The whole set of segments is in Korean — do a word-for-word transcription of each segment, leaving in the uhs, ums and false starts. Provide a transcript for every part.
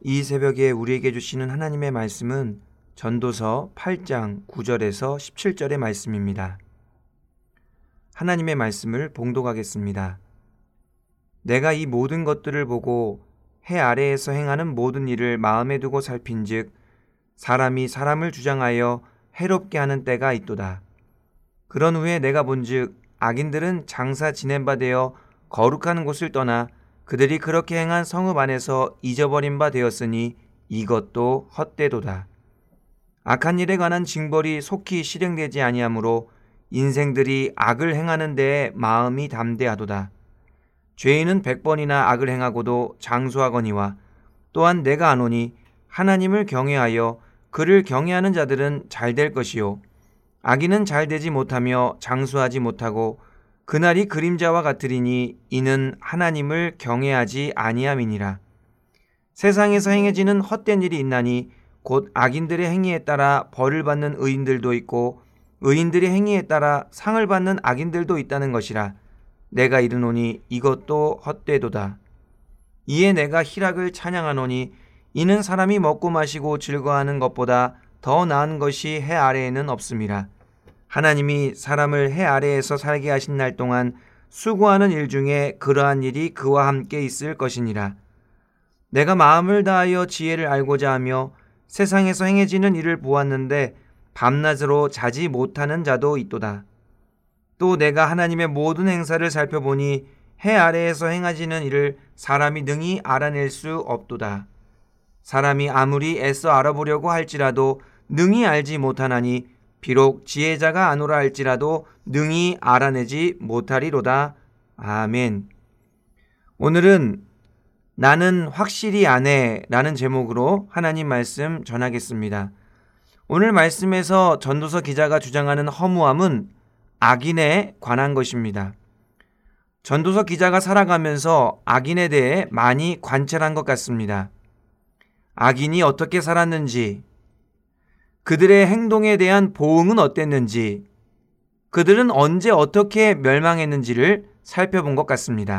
이 새벽에 우리에게 주시는 하나님의 말씀은 전도서 팔 장 구 절에서 십칠 절의 말씀입니다. 하나님의 말씀을 봉독하겠습니다. 내가 이 모든 것들을 보고 해 아래에서 행하는 모든 일을 마음에 두고 살핀즉 사람이 사람을 주장하여 해롭게 하는 때가 있도다. 그런 후에 내가 본즉 악인들은 장사 지낸 바 되어 거룩한 곳을 떠나 그들이 그렇게 행한 성읍 안에서 잊어버린 바 되었으니 이것도 헛되도다. 악한 일에 관한 징벌이 속히 실행되지 아니하므로 인생들이 악을 행하는 데에 마음이 담대하도다. 죄인은 백 번이나 악을 행하고도 장수하거니와 또한 내가 아노니 하나님을 경외하여 그를 경외하는 자들은 잘될 것이요 악인은 잘되지 못하며 장수하지 못하고 그날이 그림자와 같으리니 이는 하나님을 경외하지 아니함이니라. 세상에서 행해지는 헛된 일이 있나니 곧 악인들의 행위에 따라 벌을 받는 의인들도 있고 의인들의 행위에 따라 상을 받는 악인들도 있다는 것이라. 내가 이르노니 이것도 헛되도다. 이에 내가 희락을 찬양하노니 이는 사람이 먹고 마시고 즐거워하는 것보다 더 나은 것이 해 아래에는 없음이라. 하나님이 사람을 해 아래에서 살게 하신 날 동안 수고하는 일 중에 그러한 일이 그와 함께 있을 것이니라. 내가 마음을 다하여 지혜를 알고자 하며 세상에서 행해지는 일을 보았는데 밤낮으로 자지 못하는 자도 있도다. 또 내가 하나님의 모든 행사를 살펴보니 해 아래에서 행하지는 일을 사람이 능히 알아낼 수 없도다. 사람이 아무리 애써 알아보려고 할지라도 능히 알지 못하나니 비록 지혜자가 아노라 할지라도 능히 알아내지 못하리로다. 아멘. 오늘은 나는 확실히 아네 라는 제목으로 하나님 말씀 전하겠습니다. 오늘 말씀에서 전도서 기자가 주장하는 허무함은 악인에 관한 것입니다. 전도서 기자가 살아가면서 악인에 대해 많이 관찰한 것 같습니다. 악인이 어떻게 살았는지, 그들의 행동에 대한 보응은 어땠는지, 그들은 언제 어떻게 멸망했는지를 살펴본 것 같습니다.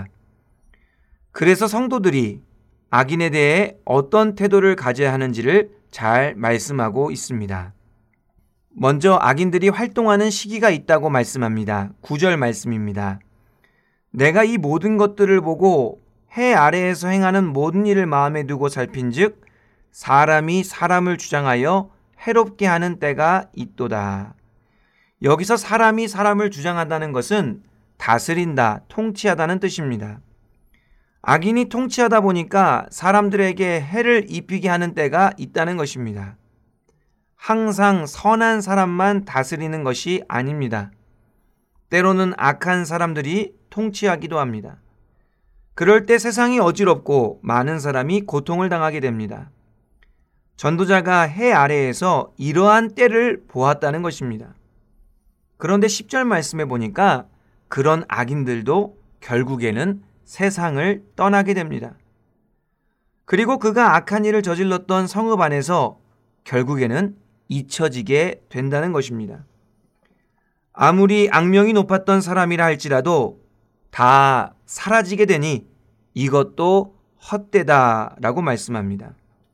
그래서 성도들이 악인에 대해 어떤 태도를 가져야 하는지를 잘 말씀하고 있습니다. 먼저 악인들이 활동하는 시기가 있다고 말씀합니다. 구 절 말씀입니다. 내가 이 모든 것들을 보고 해 아래에서 행하는 모든 일을 마음에 두고 살핀즉 사람이 사람을 주장하여 해롭게 하는 때가 있도다. 여기서 사람이 사람을 주장한다는 것은 다스린다, 통치하다는 뜻입니다. 악인이 통치하다 보니까 사람들에게 해를 입히게 하는 때가 있다는 것입니다. 항상 선한 사람만 다스리는 것이 아닙니다. 때로는 악한 사람들이 통치하기도 합니다. 그럴 때 세상이 어지럽고 많은 사람이 고통을 당하게 됩니다. 전도자가 해 아래에서 이러한 때를 보았다는 것입니다. 그런데 십 절 말씀에 보니까 그런 악인들도 결국에는 세상을 떠나게 됩니다. 그리고 그가 악한 일을 저질렀던 성읍 안에서 결국에는 잊혀지게 된다는 것입니다. 아무리 악명이 높았던 사람이라 할지라도 다 사라지게 되니 이것도 헛되다라고 말씀합니다.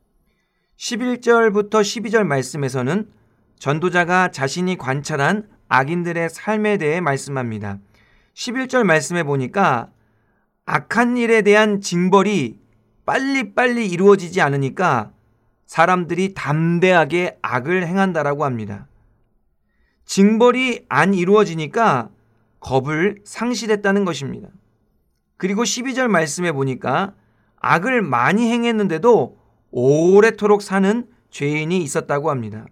십일 절부터 십이 절 말씀에서는 전도자가 자신이 관찰한 악인들의 삶에 대해 말씀합니다. 십일 절 말씀에 보니까 악한 일에 대한 징벌이 빨리빨리 이루어지지 않으니까 사람들이 담대하게 악을 행한다라고 합니다. 징벌이 안 이루어지니까 겁을 상실했다는 것입니다. 그리고 십이 절 말씀에 보니까 악을 많이 행했는데도 오래도록 사는 죄인이 있었다고 합니다.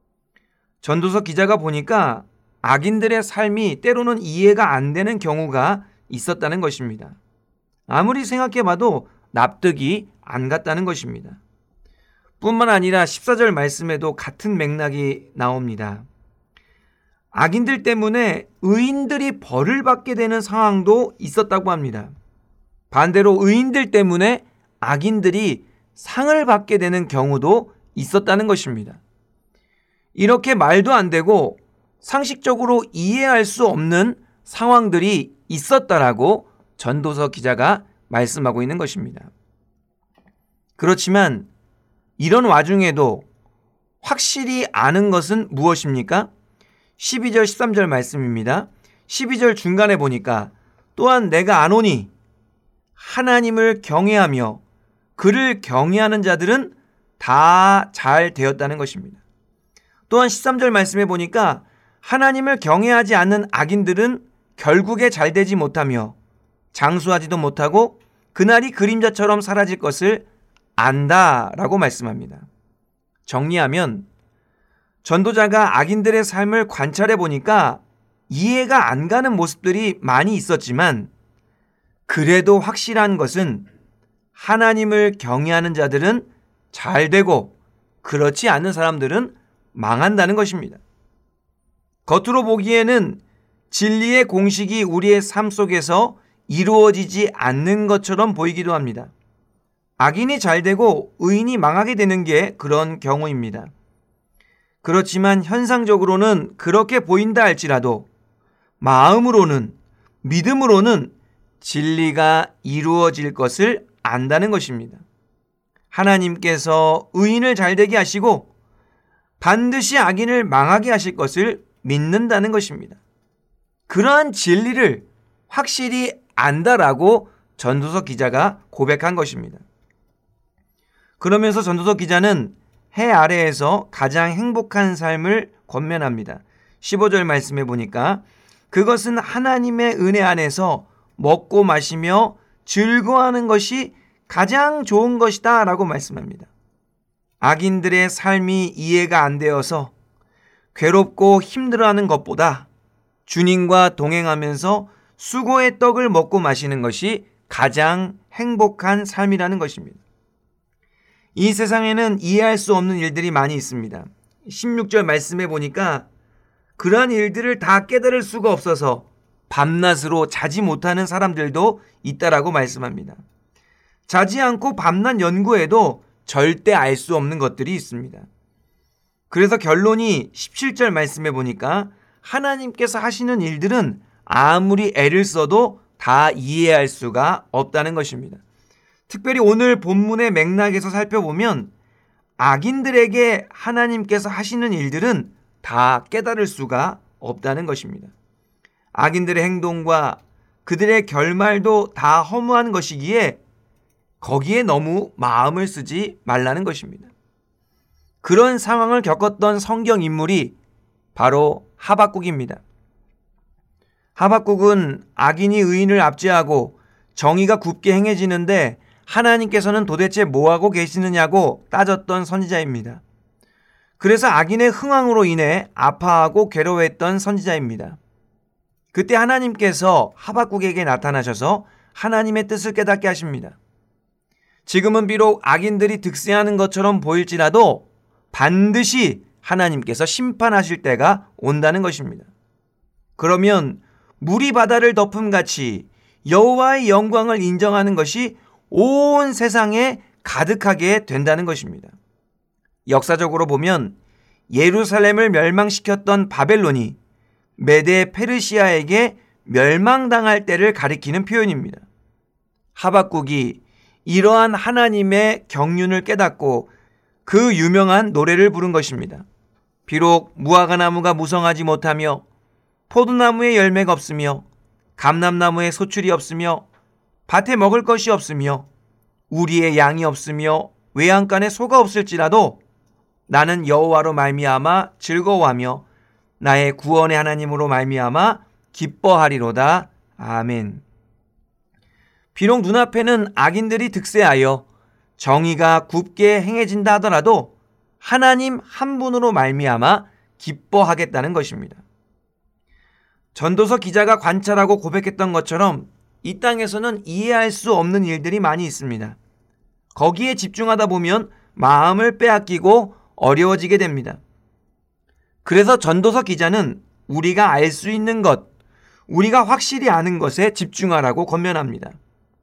전도서 기자가 보니까 악인들의 삶이 때로는 이해가 안 되는 경우가 있었다는 것입니다. 아무리 생각해봐도 납득이 안 갔다는 것입니다. 뿐만 아니라 십사 절 말씀에도 같은 맥락이 나옵니다. 악인들 때문에 의인들이 벌을 받게 되는 상황도 있었다고 합니다. 반대로 의인들 때문에 악인들이 상을 받게 되는 경우도 있었다는 것입니다. 이렇게 말도 안 되고 상식적으로 이해할 수 없는 상황들이 있었다라고 전도서 기자가 말씀하고 있는 것입니다. 그렇지만 이런 와중에도 확실히 아는 것은 무엇입니까? 십이 절 십삼 절 말씀입니다. 십이 절 중간에 보니까 또한 내가 아노니 하나님을 경외하며 그를 경외하는 자들은 다 잘 되었다는 것입니다. 또한 십삼 절 말씀에 보니까 하나님을 경외하지 않는 악인들은 결국에 잘 되지 못하며 장수하지도 못하고 그날이 그림자처럼 사라질 것을 안다라고 말씀합니다. 정리하면 전도자가 악인들의 삶을 관찰해 보니까 이해가 안 가는 모습들이 많이 있었지만 그래도 확실한 것은 하나님을 경외하는 자들은 잘 되고 그렇지 않은 사람들은 망한다는 것입니다. 겉으로 보기에는 진리의 공식이 우리의 삶 속에서 이루어지지 않는 것처럼 보이기도 합니다. 악인이 잘 되고 의인이 망하게 되는 게 그런 경우입니다. 그렇지만 현상적으로는 그렇게 보인다 할지라도 마음으로는, 믿음으로는 진리가 이루어질 것을 안다는 것입니다. 하나님께서 의인을 잘 되게 하시고 반드시 악인을 망하게 하실 것을 믿는다는 것입니다. 그러한 진리를 확실히 안다라고 전도서 기자가 고백한 것입니다. 그러면서 전도서 기자는 해 아래에서 가장 행복한 삶을 권면합니다. 십오 절 말씀에 보니까 그것은 하나님의 은혜 안에서 먹고 마시며 즐거워하는 것이 가장 좋은 것이다 라고 말씀합니다. 악인들의 삶이 이해가 안 되어서 괴롭고 힘들어하는 것보다 주님과 동행하면서 수고의 떡을 먹고 마시는 것이 가장 행복한 삶이라는 것입니다. 이 세상에는 이해할 수 없는 일들이 많이 있습니다. 십육 절 말씀에 보니까 그러한 일들을 다 깨달을 수가 없어서 밤낮으로 자지 못하는 사람들도 있다라고 말씀합니다. 자지 않고 밤낮 연구해도 절대 알 수 없는 것들이 있습니다. 그래서 결론이 십칠 절 말씀에 보니까 하나님께서 하시는 일들은 아무리 애를 써도 다 이해할 수가 없다는 것입니다. 특별히 오늘 본문의 맥락에서 살펴보면 악인들에게 하나님께서 하시는 일들은 다 깨달을 수가 없다는 것입니다. 악인들의 행동과 그들의 결말도 다 허무한 것이기에 거기에 너무 마음을 쓰지 말라는 것입니다. 그런 상황을 겪었던 성경 인물이 바로 하박국입니다. 하박국은 악인이 의인을 압제하고 정의가 굽게 행해지는데 하나님께서는 도대체 뭐하고 계시느냐고 따졌던 선지자입니다. 그래서 악인의 흥황으로 인해 아파하고 괴로워했던 선지자입니다. 그때 하나님께서 하박국에게 나타나셔서 하나님의 뜻을 깨닫게 하십니다. 지금은 비록 악인들이 득세하는 것처럼 보일지라도 반드시 하나님께서 심판하실 때가 온다는 것입니다. 그러면 물이 바다를 덮음같이 여호와의 영광을 인정하는 것이 온 세상에 가득하게 된다는 것입니다. 역사적으로 보면 예루살렘을 멸망시켰던 바벨론이 메데 페르시아에게 멸망당할 때를 가리키는 표현입니다. 하박국이 이러한 하나님의 경륜을 깨닫고 그 유명한 노래를 부른 것입니다. 비록 무화과나무가 무성하지 못하며 포도나무에 열매가 없으며 감람나무에 소출이 없으며 밭에 먹을 것이 없으며 우리의 양이 없으며 외양간에 소가 없을지라도 나는 여호와로 말미암아 즐거워하며 나의 구원의 하나님으로 말미암아 기뻐하리로다. 아멘. 비록 눈앞에는 악인들이 득세하여 정의가 굽게 행해진다 하더라도 하나님 한 분으로 말미암아 기뻐하겠다는 것입니다. 전도서 기자가 관찰하고 고백했던 것처럼 이 땅에서는 이해할 수 없는 일들이 많이 있습니다. 거기에 집중하다 보면 마음을 빼앗기고 어려워지게 됩니다. 그래서 전도서 기자는 우리가 알 수 있는 것, 우리가 확실히 아는 것에 집중하라고 권면합니다.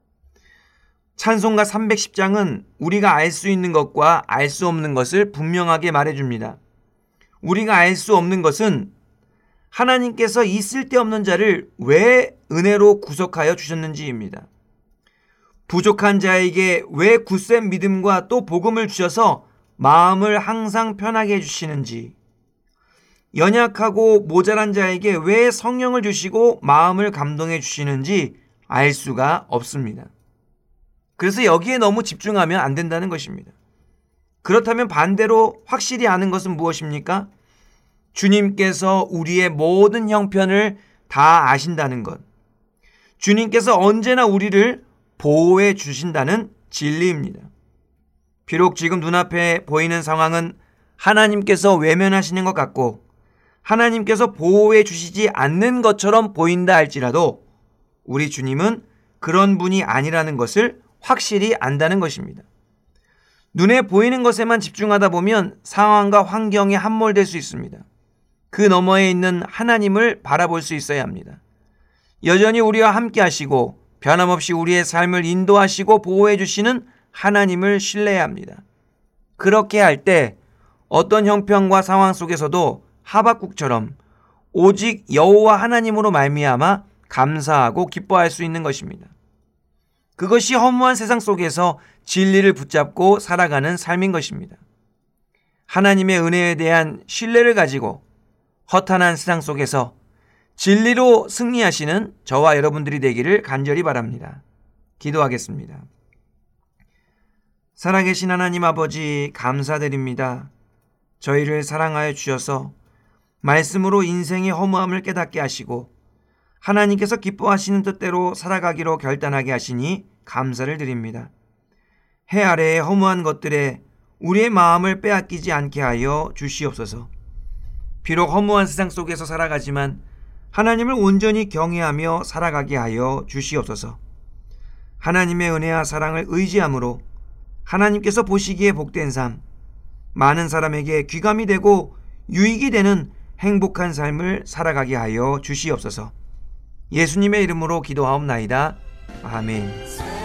찬송가 삼백십 장은 우리가 알 수 있는 것과 알 수 없는 것을 분명하게 말해줍니다. 우리가 알 수 없는 것은 하나님께서 이 쓸데없는 자를 왜 은혜로 구속하여 주셨는지입니다. 부족한 자에게 왜 굳센 믿음과 또 복음을 주셔서 마음을 항상 편하게 해주시는지, 연약하고 모자란 자에게 왜 성령을 주시고 마음을 감동해 주시는지 알 수가 없습니다. 그래서 여기에 너무 집중하면 안 된다는 것입니다. 그렇다면 반대로 확실히 아는 것은 무엇입니까? 주님께서 우리의 모든 형편을 다 아신다는 것. 주님께서 언제나 우리를 보호해 주신다는 진리입니다. 비록 지금 눈앞에 보이는 상황은 하나님께서 외면하시는 것 같고 하나님께서 보호해 주시지 않는 것처럼 보인다 할지라도 우리 주님은 그런 분이 아니라는 것을 확실히 안다는 것입니다. 눈에 보이는 것에만 집중하다 보면 상황과 환경에 함몰될 수 있습니다. 그 너머에 있는 하나님을 바라볼 수 있어야 합니다. 여전히 우리와 함께 하시고 변함없이 우리의 삶을 인도하시고 보호해 주시는 하나님을 신뢰해야 합니다. 그렇게 할 때 어떤 형편과 상황 속에서도 하박국처럼 오직 여호와 하나님으로 말미암아 감사하고 기뻐할 수 있는 것입니다. 그것이 허무한 세상 속에서 진리를 붙잡고 살아가는 삶인 것입니다. 하나님의 은혜에 대한 신뢰를 가지고 허탄한 세상 속에서 진리로 승리하시는 저와 여러분들이 되기를 간절히 바랍니다. 기도하겠습니다. 살아계신 하나님 아버지, 감사드립니다. 저희를 사랑하여 주셔서 말씀으로 인생의 허무함을 깨닫게 하시고 하나님께서 기뻐하시는 뜻대로 살아가기로 결단하게 하시니 감사를 드립니다. 해 아래의 허무한 것들에 우리의 마음을 빼앗기지 않게 하여 주시옵소서. 비록 허무한 세상 속에서 살아가지만 하나님을 온전히 경외하며 살아가게 하여 주시옵소서. 하나님의 은혜와 사랑을 의지함으로 하나님께서 보시기에 복된 삶, 많은 사람에게 귀감이 되고 유익이 되는 행복한 삶을 살아가게 하여 주시옵소서. 예수님의 이름으로 기도하옵나이다. 아멘.